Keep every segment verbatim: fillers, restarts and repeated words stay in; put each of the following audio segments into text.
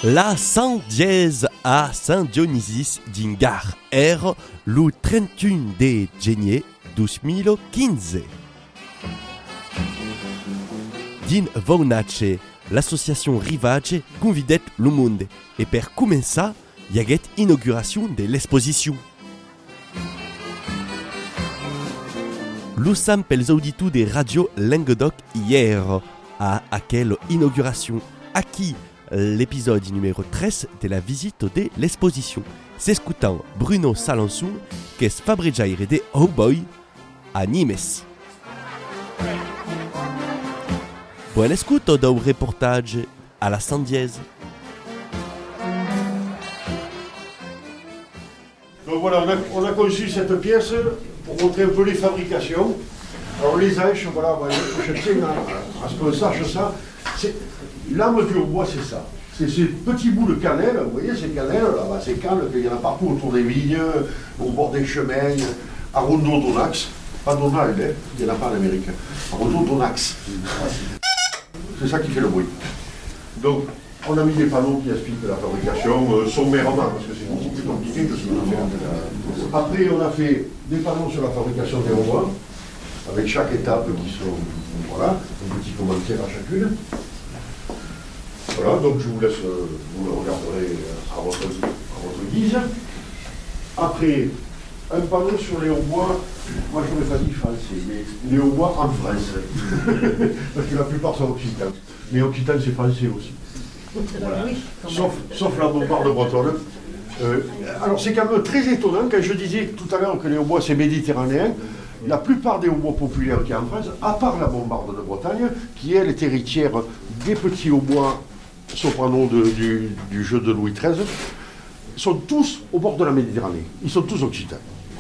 La cent diez a Saint-Dionysis d'Ingar R le trente et un de gennaio duemilaquinze. Din Vaunace, l'association Rivage convidet le monde et per començar, y haguet inauguration de l'exposition. L'Ussam pels auditus de Radio Languedoc hier à aquelle inauguration, à qui l'épisode numéro treize de la visite de l'exposition. S'escutant Bruno Salançon, qu'est fabricaire de Oh Boy à Nimes. Bonne écoute au reportage à la cent dix. Donc voilà, on a, on a conçu cette pièce pour montrer un peu les fabrications. Alors les haches, voilà, voilà je tiens à, à ce qu'on sache ça. L'âme du hautbois, c'est ça. C'est ces petits bouts de cannelle, vous voyez ces cannelles, là-bas, ces cannes, il y en a partout autour des vignes, au bord des chemins, à Rondo-Donax. Pas Donald, hein, il n'y en a pas en Amérique. À Rondo-Donax. C'est ça qui fait le bruit. Donc, on a mis des panneaux qui expliquent la fabrication euh, sommairement, parce que c'est beaucoup plus compliqué que ce qu'on a fait. Après, on a fait des panneaux sur la fabrication des hautbois, avec chaque étape qui sont, voilà, un petit commentaire à chacune. Voilà, donc je vous laisse, euh, vous le regarderez à votre, à votre guise. Après, un panneau sur les hautbois, moi je n'aurais pas dit français, mais les hautbois en France, parce que la plupart sont occitans. Mais occitan c'est français aussi. Voilà. Sauf, sauf la bombarde bretonne. Euh, alors c'est quand même très étonnant, quand je disais tout à l'heure que les hautbois c'est méditerranéen, la plupart des hautbois populaires qu'il y a en France, à part la bombarde de Bretagne, qui elle est héritière des petits hautbois soprano de, du, du jeu de Louis treize, sont tous au bord de la Méditerranée. Ils sont tous occitans.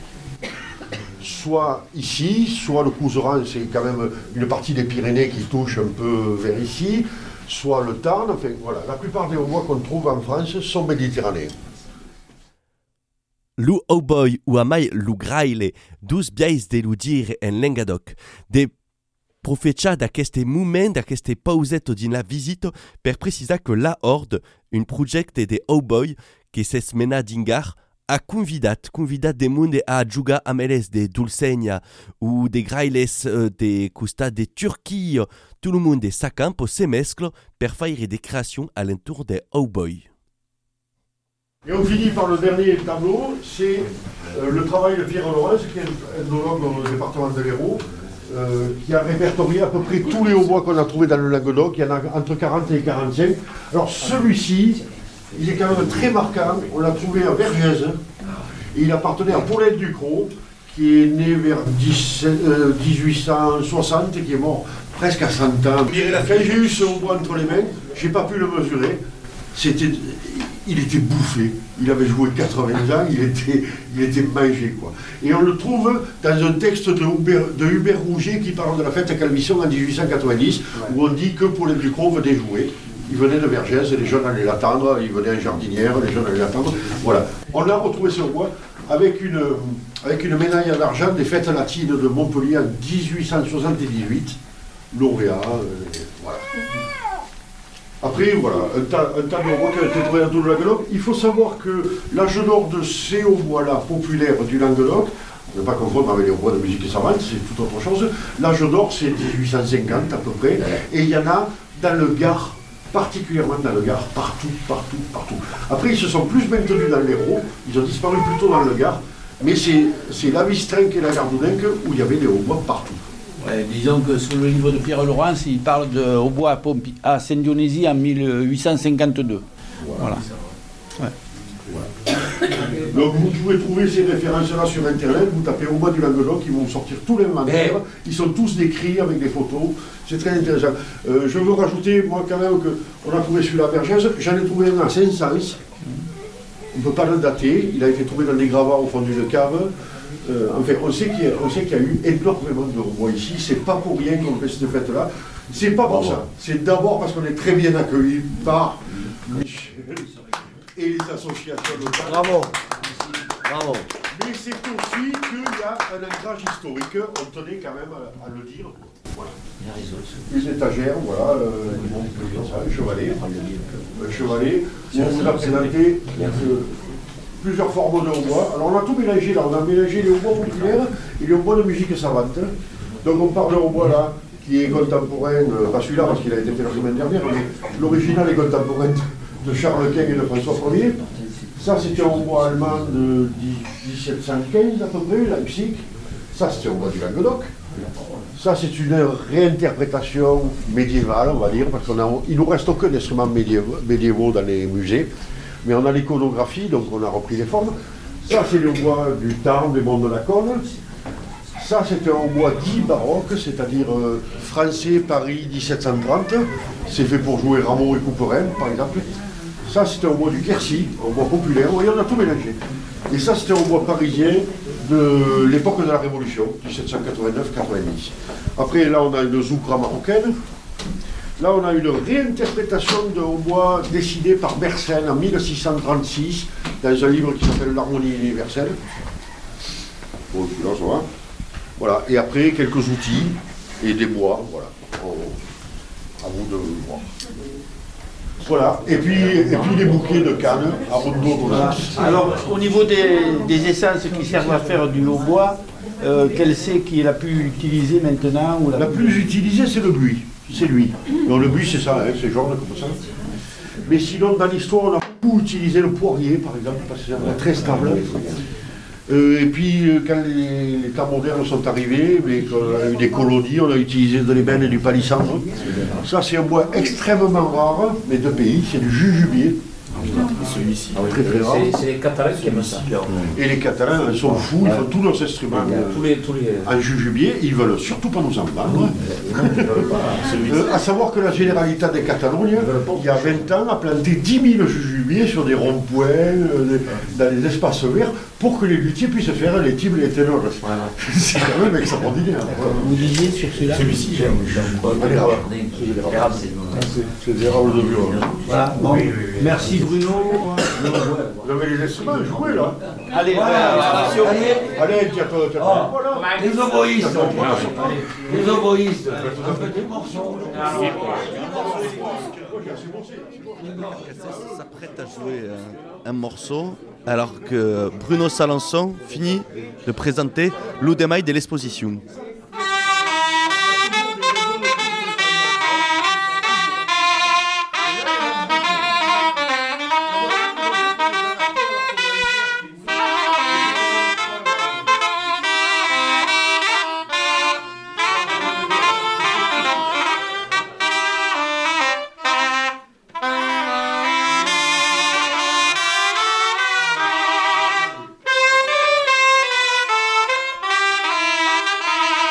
Soit ici, soit le Couserans, c'est quand même une partie des Pyrénées qui touche un peu vers ici, soit le Tarn, enfin voilà, la plupart des hautbois qu'on trouve en France sont méditerranéens. Lu hautboy ou amai lu graile, dus biais de lu dire en Languedoc, de profecha d'aqueste moment, d'aqueste pausette din la visite, per precisar que la Horde, un projecte de hautboy que s'esmena d'Ingar, a convidat, convidat de monde a jugar amb elles de Dulcegna ou de grailes de costat de Turquie, tout le monde s'accampe, se mescle per faire des créations à l'entour de hautboy. Et on finit par le dernier tableau, c'est euh, le travail de Pierre Laurence, qui est ethnologue dans le département de l'Hérault, euh, qui a répertorié à peu près tous les hautbois qu'on a trouvés dans le Languedoc. Il y en a entre quarante et quarante-cinq. Alors celui-ci, il est quand même très marquant. On l'a trouvé à Vergès. Et il appartenait à Paulette Ducrot, qui est né vers dix-huit cent soixante et qui est mort presque à cent ans. Quand j'ai eu ce hautbois entre les mains, je n'ai pas pu le mesurer. C'était, il était bouffé, il avait joué quatre-vingts ans, il était, il était mangé, quoi. Et on le trouve dans un texte de Hubert, de Hubert Rouget qui parle de la fête à Calmisson en dix-huit cent quatre-vingt-dix, ouais, où on dit que Paulette Ducrot venait jouer. Il venait de Vergès, les jeunes allaient l'attendre, il venait en jardinière, les jeunes allaient l'attendre. Voilà. On a retrouvé ce roi avec une, avec une médaille en argent des fêtes latines de Montpellier en dix-huit cent soixante-dix-huit, lauréat, euh, voilà. Après, voilà, un tas, un tas de hautbois qui a été trouvé dans tout le Languedoc. Il faut savoir que l'âge d'or de ces hautbois-là populaires du Languedoc, ne pas confondre avec les hautbois de musique savante, c'est tout autre chose. L'âge d'or, c'est dix-huit cent cinquante à peu près, et il y en a dans le Gard, particulièrement dans le Gard, partout, partout, partout. Après, ils se sont plus maintenus dans l'Hérault, ils ont disparu plutôt dans le Gard, mais c'est la Vistrinque et la Gardoudinque où il y avait des hautbois partout. Ouais, disons que sur le livre de Pierre Laurence, il parle de hautbois à, Pompi, à Saint-Dionysie en mille huit cent cinquante-deux. Voilà. voilà. Ouais. Donc vous pouvez trouver ces références-là sur Internet, vous tapez hautbois du Languedoc, ils vont sortir tous les inventaires, ils sont tous décrits avec des photos, c'est très intéressant. Euh, je veux rajouter, moi quand même, qu'on a trouvé celui-là à Vergès, j'en ai trouvé un à Saint-Saëns, on ne peut pas le dater, il a été trouvé dans des gravats au fond d'une cave. Euh, enfin, on sait qu'il y, qu y a eu énormément de hautbois ici, c'est pas pour rien qu'on fait cette fête-là, c'est pas pour ça, c'est d'abord parce qu'on est très bien accueillis par Michel et les associations locales. Bravo. Bravo. Mais c'est aussi qu'il y a un ancrage historique, on tenait quand même à, à le dire. Une étagère, voilà, euh, comme ça, un chevalet. Un chevalet, où on vous a présenté euh, plusieurs formes de hautbois. Alors on a tout mélangé là, on a mélangé les hautbois populaires et les hautbois de musique savante. Donc on parle de hautbois là, qui est contemporain, euh, pas celui-là parce qu'il a été fait la semaine dernière, mais l'original est contemporain de Charles Quint et de François Ier. Ça c'était un hautbois allemand de dix-sept cent quinze à peu près, Leipzig. Ça c'était un hautbois du Languedoc. Ça c'est une réinterprétation médiévale, on va dire, parce qu'il ne nous reste aucun instrument médiévaux, médiévaux dans les musées, mais on a l'iconographie, donc on a repris les formes. Ça c'est le hautbois du temps des monts de la Cône. Ça c'est un hautbois dit baroque, c'est-à-dire euh, français, Paris dix-sept cent trente. C'est fait pour jouer Rameau et Couperin, par exemple. Ça c'est un hautbois du Quercy, un hautbois populaire, vous voyez, on a tout mélangé. Et ça c'était un hautbois parisien de l'époque de la Révolution, dix-sept cent quatre-vingt-neuf quatre-vingt-dix. Après là on a une zoukra marocaine. Là on a une réinterprétation de hautbois décidée par Mersenne en mille six cent trente-six dans un livre qui s'appelle L'harmonie universelle. Bon, là ça va. Voilà, et après quelques outils et des bois, voilà. À vous de voir. Voilà, et puis, et puis les bouquets de canne à rondo. Voilà. Alors, au niveau des, des essences qui servent à faire du hautbois, euh, quelle c'est qui est la plus utilisée maintenant ou la, la plus utilisée, c'est le buis. C'est lui. Donc le buis, c'est ça, hein, c'est jaune comme ça. Mais sinon, dans l'histoire, on a beaucoup utilisé le poirier, par exemple, parce que c'est très stable. Euh, et puis, euh, quand les, les temps modernes sont arrivés, mais qu'on a eu des colonies, on a utilisé de l'ébène et du palissandre. Ça, c'est un bois extrêmement rare, mais de pays, c'est du jujubier. Celui-ci. Très très rare. C'est les Catalans qui aiment ça. Et les Catalans, ils sont fous, ils font tous leurs instruments tous les, tous les... en jujubier, ils veulent surtout pas nous en vendre. Euh, à savoir que la Généralité des Catalogne, il y a vingt ans, a planté dix mille jujubiers sur des ronds-points, euh, dans les espaces verts, pour que les luthiers puissent faire les tibles et les ténors. Voilà. C'est quand même extraordinaire. Vous disiez sur celui-là? Celui-ci, j'aime. C'est des érables de bureau. Voilà, bon. Merci Bruno. Vous avez les instruments, jouez là. Allez, attention. Allez, tiens, toi, tiens, voilà. Les oboïstes. Les oboïstes. S'apprête à jouer un, un morceau alors que Bruno Salançon finit de présenter l'Oudemaï de l'exposition. Thank you.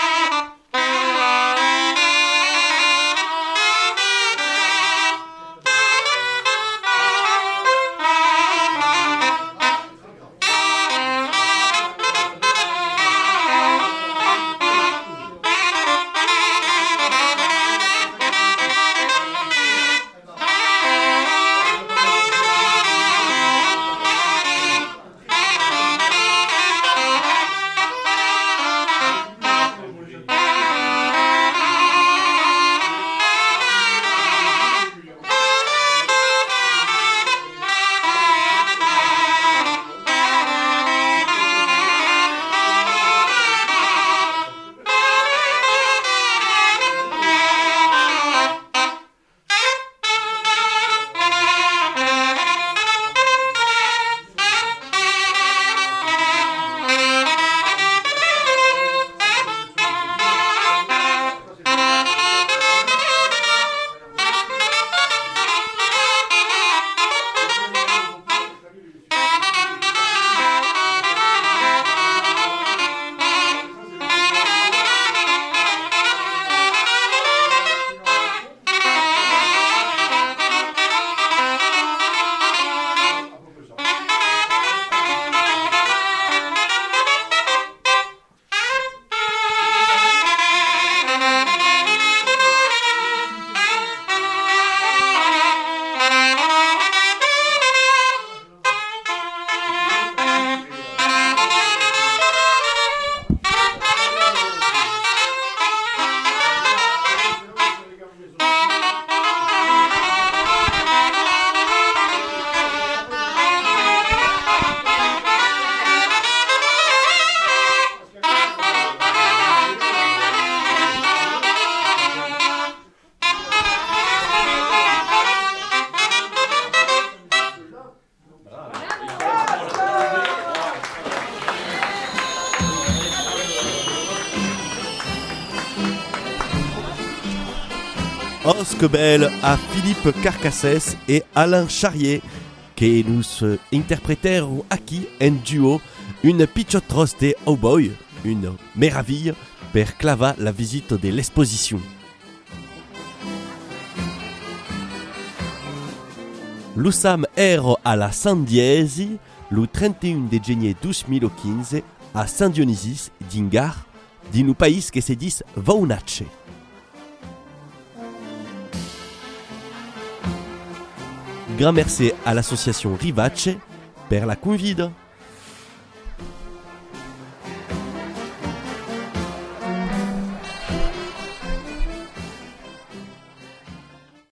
Osque belle à Philippe Carcassès et Alain Charrier, qui nous interprétèrent aquí en duo une pichotte roste au boy, une meraviglia per clava la visite de l'exposition. L'usam ero alla San Diezi, le trenta et un de gennaio duemilaquinze a Saint Dionysis d'Ingar, din un país que se dis Vaunace. Grand merci à l'association Rivace per la convide.